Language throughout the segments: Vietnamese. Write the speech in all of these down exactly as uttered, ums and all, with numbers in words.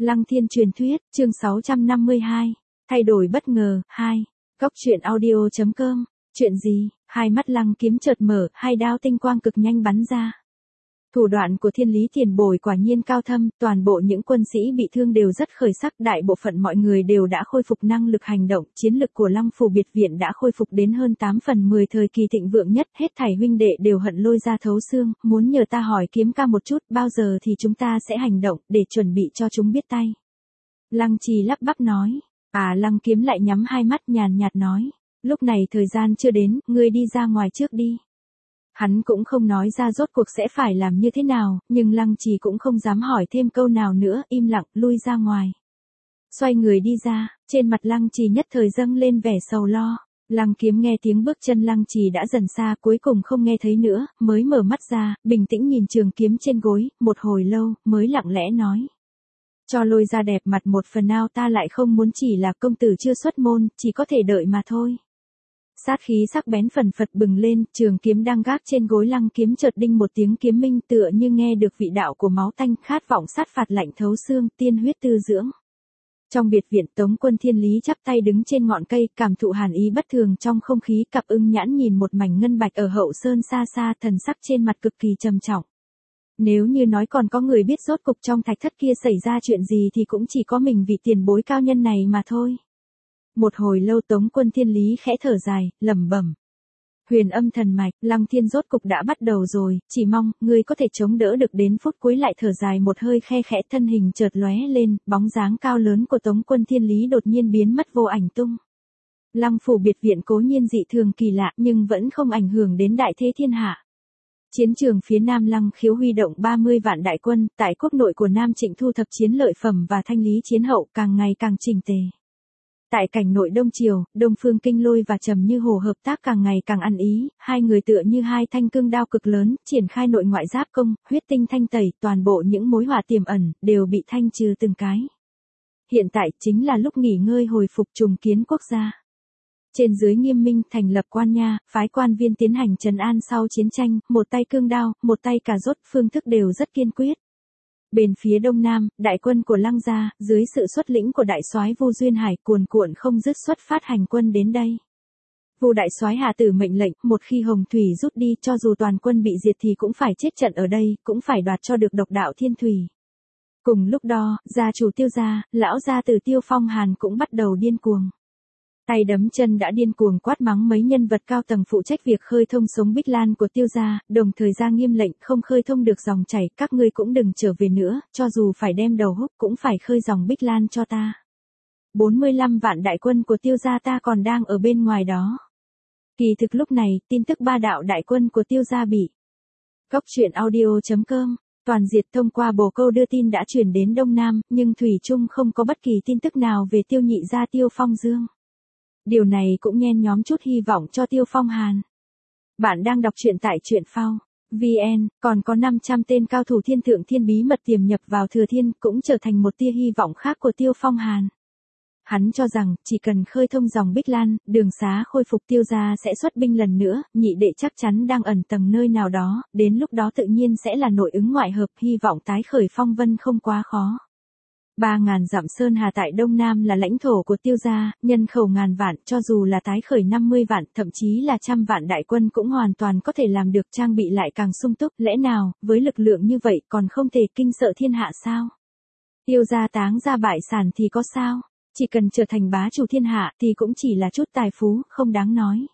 Lăng Thiên truyền thuyết, chương sáu trăm năm mươi hai. Thay đổi bất ngờ, hai. Góc truyện audio chấm com. Chuyện gì? Hai mắt Lăng Kiếm chợt mở, hai đao tinh quang cực nhanh bắn ra. Thủ đoạn của Thiên Lý Tiền Bối quả nhiên cao thâm, toàn bộ những quân sĩ bị thương đều rất khởi sắc, đại bộ phận mọi người đều đã khôi phục năng lực hành động, chiến lực của Lăng Phủ biệt viện đã khôi phục đến hơn tám phần mười thời kỳ thịnh vượng nhất, hết thảy huynh đệ đều hận lôi ra thấu xương, muốn nhờ ta hỏi Kiếm ca một chút, bao giờ thì chúng ta sẽ hành động, để chuẩn bị cho chúng biết tay. Lăng Trì lắp bắp nói, à Lăng Kiếm lại nhắm hai mắt nhàn nhạt nói, lúc này thời gian chưa đến, ngươi đi ra ngoài trước đi. Hắn cũng không nói ra rốt cuộc sẽ phải làm như thế nào, nhưng Lăng Trì cũng không dám hỏi thêm câu nào nữa, im lặng, lui ra ngoài. Xoay người đi ra, trên mặt Lăng Trì nhất thời dâng lên vẻ sầu lo. Lăng Kiếm nghe tiếng bước chân Lăng Trì đã dần xa, cuối cùng không nghe thấy nữa, mới mở mắt ra, bình tĩnh nhìn trường kiếm trên gối, một hồi lâu, mới lặng lẽ nói. Cho lôi ra đẹp mặt một phần nào ta lại không muốn, chỉ là công tử chưa xuất môn, chỉ có thể đợi mà thôi. Sát khí sắc bén phần phật bừng lên, trường kiếm đang gác trên gối Lăng Kiếm chợt đinh một tiếng kiếm minh, tựa như nghe được vị đạo của máu tanh, khát vọng sát phạt lạnh thấu xương, tiên huyết tư dưỡng. Trong biệt viện, Tống Quân Thiên Lý chắp tay đứng trên ngọn cây, cảm thụ hàn ý bất thường trong không khí, cặp ưng nhãn nhìn một mảnh ngân bạch ở hậu sơn xa xa, thần sắc trên mặt cực kỳ trầm trọng. Nếu như nói còn có người biết rốt cục trong thạch thất kia xảy ra chuyện gì thì cũng chỉ có mình vị tiền bối cao nhân này mà thôi. Một hồi lâu Tống Quân Thiên Lý khẽ thở dài, lẩm bẩm. Huyền âm thần mạch, Lăng Thiên rốt cục đã bắt đầu rồi, chỉ mong, ngươi có thể chống đỡ được đến phút cuối. Lại thở dài một hơi khe khẽ, thân hình chợt lóe lên, bóng dáng cao lớn của Tống Quân Thiên Lý đột nhiên biến mất vô ảnh tung. Lăng Phủ biệt viện cố nhiên dị thường kỳ lạ, nhưng vẫn không ảnh hưởng đến đại thế thiên hạ. Chiến trường phía Nam Lăng Khiếu huy động ba mươi vạn đại quân, tại quốc nội của Nam Trịnh thu thập chiến lợi phẩm và thanh lý chiến hậu, càng ngày càng chỉnh tề. Tại cảnh nội Đông Triều, Đông Phương Kinh Lôi và Trầm Như Hồ hợp tác càng ngày càng ăn ý, hai người tựa như hai thanh cương đao cực lớn, triển khai nội ngoại giáp công, huyết tinh thanh tẩy, toàn bộ những mối họa tiềm ẩn, đều bị thanh trừ từng cái. Hiện tại chính là lúc nghỉ ngơi hồi phục trùng kiến quốc gia. Trên dưới nghiêm minh, thành lập quan nha, phái quan viên tiến hành trấn an sau chiến tranh, một tay cương đao, một tay cà rốt, phương thức đều rất kiên quyết. Bên phía đông nam, đại quân của Lăng gia, dưới sự xuất lĩnh của đại soái Vu Duyên Hải, cuồn cuộn không dứt xuất phát hành quân đến đây. Vu đại soái hạ tử mệnh lệnh, một khi Hồng Thủy rút đi, cho dù toàn quân bị diệt thì cũng phải chết trận ở đây, cũng phải đoạt cho được độc đạo thiên thủy. Cùng lúc đó, gia chủ Tiêu gia, lão gia tử Tiêu Phong Hàn cũng bắt đầu điên cuồng. Tay đấm chân đã điên cuồng quát mắng mấy nhân vật cao tầng phụ trách việc khơi thông sống Bích Lan của Tiêu gia, đồng thời ra nghiêm lệnh không khơi thông được dòng chảy, các ngươi cũng đừng trở về nữa, cho dù phải đem đầu húc cũng phải khơi dòng Bích Lan cho ta. bốn mươi lăm vạn đại quân của Tiêu gia ta còn đang ở bên ngoài đó. Kỳ thực lúc này, tin tức ba đạo đại quân của Tiêu gia bị Góc truyện audio chấm com toàn diệt thông qua bồ câu đưa tin đã chuyển đến Đông Nam, nhưng thủy chung không có bất kỳ tin tức nào về Tiêu nhị gia Tiêu Phong Dương. Điều này cũng nhen nhóm chút hy vọng cho Tiêu Phong Hàn. Bạn đang đọc truyện tại truyện phao chấm vn, còn có năm trăm tên cao thủ thiên thượng thiên bí mật tiềm nhập vào Thừa Thiên, cũng trở thành một tia hy vọng khác của Tiêu Phong Hàn. Hắn cho rằng, chỉ cần khơi thông dòng Bích Lan, đường xá khôi phục Tiêu gia sẽ xuất binh lần nữa, nhị đệ chắc chắn đang ẩn tầng nơi nào đó, đến lúc đó tự nhiên sẽ là nội ứng ngoại hợp, hy vọng tái khởi phong vân không quá khó. Ba ngàn dặm sơn hà tại Đông Nam là lãnh thổ của Tiêu gia, nhân khẩu ngàn vạn, cho dù là tái khởi năm mươi vạn, thậm chí là trăm vạn đại quân cũng hoàn toàn có thể làm được, trang bị lại càng sung túc, lẽ nào, với lực lượng như vậy còn không thể kinh sợ thiên hạ sao? Tiêu gia táng ra bại sản thì có sao? Chỉ cần trở thành bá chủ thiên hạ thì cũng chỉ là chút tài phú, không đáng nói.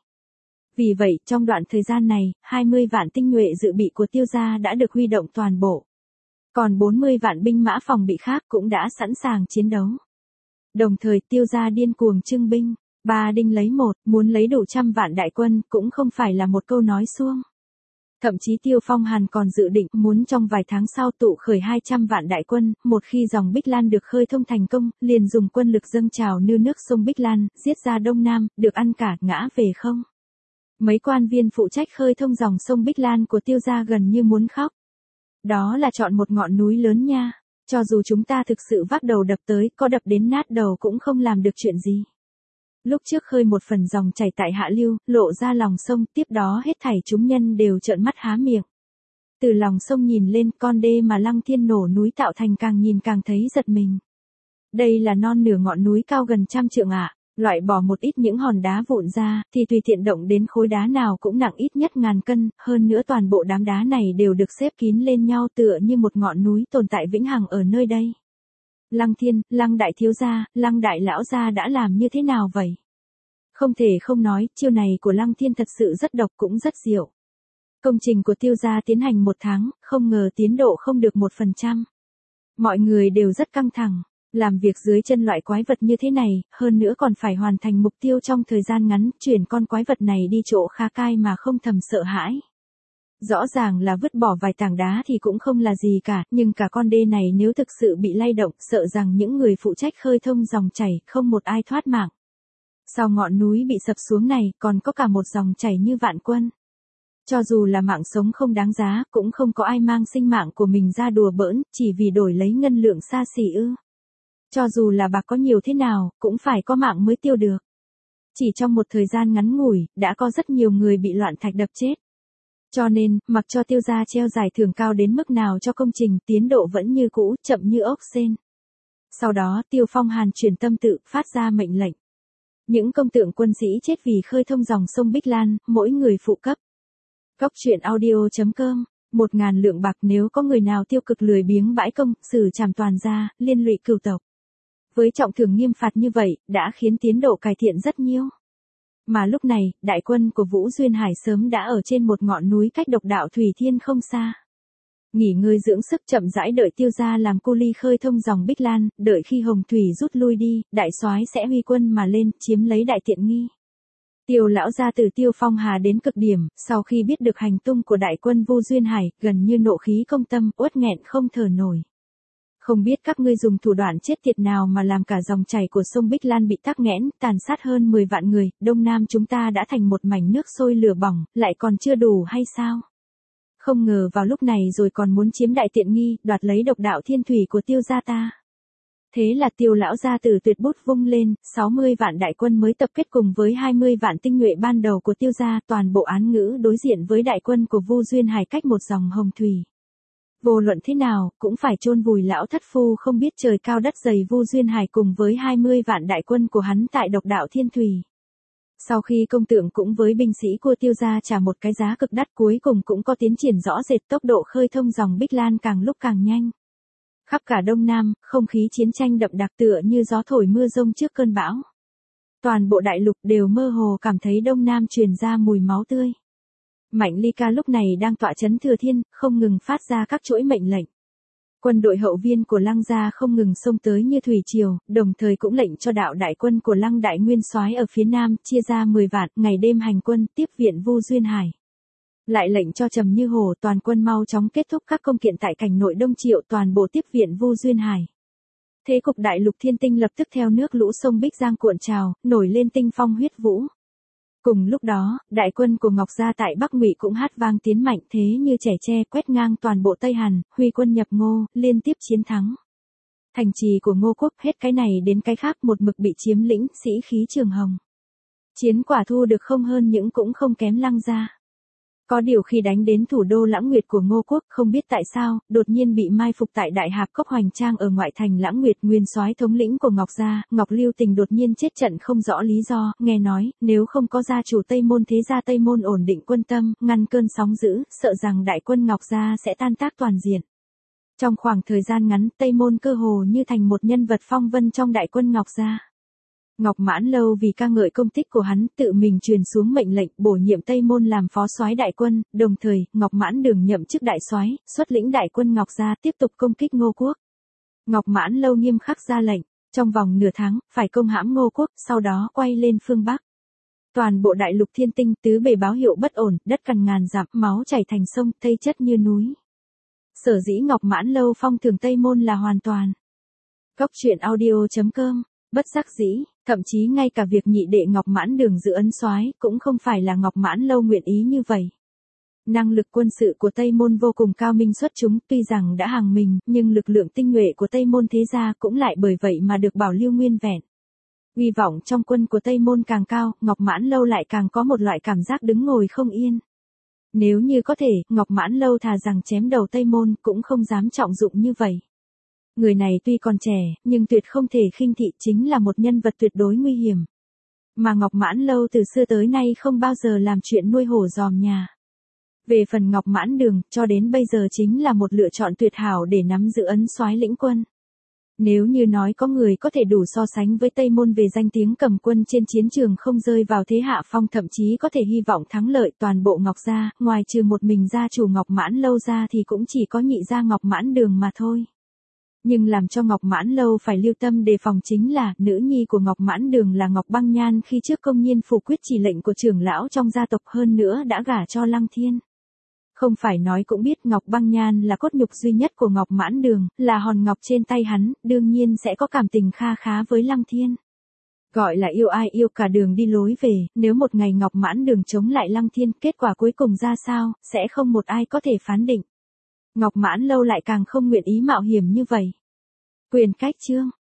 Vì vậy, trong đoạn thời gian này, hai mươi vạn tinh nhuệ dự bị của Tiêu gia đã được huy động toàn bộ. Còn bốn mươi vạn binh mã phòng bị khác cũng đã sẵn sàng chiến đấu. Đồng thời Tiêu gia điên cuồng trưng binh, ba đinh lấy một, muốn lấy đủ trăm vạn đại quân cũng không phải là một câu nói suông. Thậm chí Tiêu Phong Hàn còn dự định muốn trong vài tháng sau tụ khởi hai trăm vạn đại quân, một khi dòng Bích Lan được khơi thông thành công, liền dùng quân lực dâng trào như nước sông Bích Lan, giết ra Đông Nam, được ăn cả ngã về không. Mấy quan viên phụ trách khơi thông dòng sông Bích Lan của Tiêu gia gần như muốn khóc. Đó là chọn một ngọn núi lớn nha, cho dù chúng ta thực sự vác đầu đập tới, có đập đến nát đầu cũng không làm được chuyện gì. Lúc trước khơi một phần dòng chảy tại hạ lưu, lộ ra lòng sông, tiếp đó hết thảy chúng nhân đều trợn mắt há miệng. Từ lòng sông nhìn lên, con đê mà Lăng Thiên nổ núi tạo thành càng nhìn càng thấy giật mình. Đây là non nửa ngọn núi cao gần trăm trượng ạ. Loại bỏ một ít những hòn đá vụn ra, thì tùy tiện động đến khối đá nào cũng nặng ít nhất ngàn cân, hơn nữa toàn bộ đám đá này đều được xếp kín lên nhau tựa như một ngọn núi tồn tại vĩnh hằng ở nơi đây. Lăng Thiên, Lăng đại thiếu gia, Lăng đại lão gia đã làm như thế nào vậy? Không thể không nói, chiêu này của Lăng Thiên thật sự rất độc cũng rất diệu. Công trình của Tiêu gia tiến hành một tháng, không ngờ tiến độ không được một phần trăm. Mọi người đều rất căng thẳng. Làm việc dưới chân loại quái vật như thế này, hơn nữa còn phải hoàn thành mục tiêu trong thời gian ngắn, chuyển con quái vật này đi chỗ khá cai mà không thầm sợ hãi. Rõ ràng là vứt bỏ vài tảng đá thì cũng không là gì cả, nhưng cả con đê này nếu thực sự bị lay động, sợ rằng những người phụ trách khơi thông dòng chảy, không một ai thoát mạng. Sau ngọn núi bị sập xuống này, còn có cả một dòng chảy như vạn quân. Cho dù là mạng sống không đáng giá, cũng không có ai mang sinh mạng của mình ra đùa bỡn, chỉ vì đổi lấy ngân lượng xa xỉ ư. Cho dù là bạc có nhiều thế nào, cũng phải có mạng mới tiêu được. Chỉ trong một thời gian ngắn ngủi, đã có rất nhiều người bị loạn thạch đập chết. Cho nên, mặc cho Tiêu gia treo giải thưởng cao đến mức nào cho công trình, tiến độ vẫn như cũ, chậm như ốc sên. Sau đó, Tiêu Phong Hàn chuyển tâm tự, phát ra mệnh lệnh. Những công tượng quân sĩ chết vì khơi thông dòng sông Bích Lan, mỗi người phụ cấp. Góc truyện audio chấm com, một ngàn lượng bạc nếu có người nào tiêu cực lười biếng bãi công, xử trảm toàn gia, liên lụy cửu tộc. Với trọng thưởng nghiêm phạt như vậy, đã khiến tiến độ cải thiện rất nhiều. Mà lúc này, đại quân của Vũ Duyên Hải sớm đã ở trên một ngọn núi cách Độc Đạo Thủy Thiên không xa. Nghỉ ngơi dưỡng sức chậm rãi đợi Tiêu gia làm cu ly khơi thông dòng Bích Lan, đợi khi Hồng Thủy rút lui đi, đại soái sẽ huy quân mà lên, chiếm lấy đại tiện nghi. Tiêu lão gia từ Tiêu Phong Hà đến cực điểm, sau khi biết được hành tung của đại quân Vu Duyên Hải, gần như nộ khí công tâm, uất nghẹn không thở nổi. Không biết các ngươi dùng thủ đoạn chết tiệt nào mà làm cả dòng chảy của sông Bích Lan bị tắc nghẽn, tàn sát hơn mười vạn người, Đông Nam chúng ta đã thành một mảnh nước sôi lửa bỏng, lại còn chưa đủ hay sao? Không ngờ vào lúc này rồi còn muốn chiếm đại tiện nghi, đoạt lấy độc đạo thiên thủy của Tiêu gia ta. Thế là Tiêu lão gia tử tuyệt bút vung lên, sáu mươi vạn đại quân mới tập kết cùng với hai mươi vạn tinh nhuệ ban đầu của Tiêu gia, toàn bộ án ngữ đối diện với đại quân của Vu Duyên Hải cách một dòng hồng thủy. Vô luận thế nào, cũng phải chôn vùi lão thất phu không biết trời cao đất dày Vu Duyên Hải cùng với hai mươi vạn đại quân của hắn tại độc đạo thiên thủy. Sau khi công tượng cũng với binh sĩ của Tiêu gia trả một cái giá cực đắt, cuối cùng cũng có tiến triển rõ rệt, tốc độ khơi thông dòng Bích Lan càng lúc càng nhanh. Khắp cả Đông Nam, không khí chiến tranh đậm đặc tựa như gió thổi mưa rông trước cơn bão. Toàn bộ đại lục đều mơ hồ cảm thấy Đông Nam truyền ra mùi máu tươi. Mạnh Ly Ca lúc này đang tọa chấn Thừa Thiên, không ngừng phát ra các chuỗi mệnh lệnh. Quân đội hậu viên của Lăng gia không ngừng xông tới như thủy triều, đồng thời cũng lệnh cho đạo đại quân của Lăng đại nguyên soái ở phía nam chia ra mười vạn, ngày đêm hành quân tiếp viện Vu Duyên Hải. Lại lệnh cho Trầm Như Hồ toàn quân mau chóng kết thúc các công kiện tại cảnh nội Đông Triệu, toàn bộ tiếp viện Vu Duyên Hải. Thế cục đại lục thiên tinh lập tức theo nước lũ sông Bích Giang cuộn trào, nổi lên tinh phong huyết vũ. Cùng lúc đó, đại quân của Ngọc Gia tại Bắc Ngụy cũng hát vang tiến mạnh thế như trẻ tre, quét ngang toàn bộ Tây Hàn, huy quân nhập Ngô, liên tiếp chiến thắng. Thành trì của Ngô quốc hết cái này đến cái khác một mực bị chiếm lĩnh, sĩ khí trường hồng. Chiến quả thu được không hơn những cũng không kém Lăng gia. Có điều khi đánh đến thủ đô Lãng Nguyệt của Ngô quốc, không biết tại sao, đột nhiên bị mai phục tại Đại Hạp Cốc Hoành Trang ở ngoại thành Lãng Nguyệt, nguyên soái thống lĩnh của Ngọc gia, Ngọc Lưu Tình đột nhiên chết trận không rõ lý do, nghe nói, nếu không có gia chủ Tây Môn thế gia Tây Môn ổn định quân tâm, ngăn cơn sóng dữ, sợ rằng đại quân Ngọc gia sẽ tan tác toàn diện. Trong khoảng thời gian ngắn, Tây Môn cơ hồ như thành một nhân vật phong vân trong đại quân Ngọc gia. Ngọc Mãn Lâu vì ca ngợi công tích của hắn, tự mình truyền xuống mệnh lệnh bổ nhiệm Tây Môn làm phó soái đại quân, đồng thời, Ngọc Mãn Đường nhậm chức đại soái, xuất lĩnh đại quân Ngọc gia tiếp tục công kích Ngô quốc. Ngọc Mãn Lâu nghiêm khắc ra lệnh, trong vòng nửa tháng, phải công hãm Ngô quốc, sau đó quay lên phương Bắc. Toàn bộ đại lục thiên tinh tứ bề báo hiệu bất ổn, đất cằn ngàn dặm, máu chảy thành sông, thây chất như núi. Sở dĩ Ngọc Mãn Lâu phong thường Tây Môn là hoàn toàn. Góc truyện audio chấm com, bất đắc dĩ. Thậm chí ngay cả việc nhị đệ Ngọc Mãn Đường giữ ấn soái cũng không phải là Ngọc Mãn Lâu nguyện ý như vậy. Năng lực quân sự của Tây Môn vô cùng cao minh xuất chúng, tuy rằng đã hàng mình, nhưng lực lượng tinh nhuệ của Tây Môn thế gia cũng lại bởi vậy mà được bảo lưu nguyên vẹn. Uy vọng trong quân của Tây Môn càng cao, Ngọc Mãn Lâu lại càng có một loại cảm giác đứng ngồi không yên. Nếu như có thể, Ngọc Mãn Lâu thà rằng chém đầu Tây Môn cũng không dám trọng dụng như vậy. Người này tuy còn trẻ, nhưng tuyệt không thể khinh thị, chính là một nhân vật tuyệt đối nguy hiểm. Mà Ngọc Mãn Lâu từ xưa tới nay không bao giờ làm chuyện nuôi hổ dòm nhà. Về phần Ngọc Mãn Đường, cho đến bây giờ chính là một lựa chọn tuyệt hảo để nắm giữ ấn soái lĩnh quân. Nếu như nói có người có thể đủ so sánh với Tây Môn về danh tiếng cầm quân trên chiến trường không rơi vào thế hạ phong, thậm chí có thể hy vọng thắng lợi toàn bộ Ngọc gia, ngoài trừ một mình gia chủ Ngọc Mãn Lâu ra thì cũng chỉ có nhị gia Ngọc Mãn Đường mà thôi. Nhưng làm cho Ngọc Mãn Lâu phải lưu tâm đề phòng chính là, nữ nhi của Ngọc Mãn Đường là Ngọc Băng Nhan khi trước công nhiên phủ quyết chỉ lệnh của trưởng lão trong gia tộc, hơn nữa đã gả cho Lăng Thiên. Không phải nói cũng biết Ngọc Băng Nhan là cốt nhục duy nhất của Ngọc Mãn Đường, là hòn ngọc trên tay hắn, đương nhiên sẽ có cảm tình kha khá với Lăng Thiên. Gọi là yêu ai yêu cả đường đi lối về, nếu một ngày Ngọc Mãn Đường chống lại Lăng Thiên, kết quả cuối cùng ra sao, sẽ không một ai có thể phán định. Ngọc Mãn Lâu lại càng không nguyện ý mạo hiểm như vậy. Quyền cách chương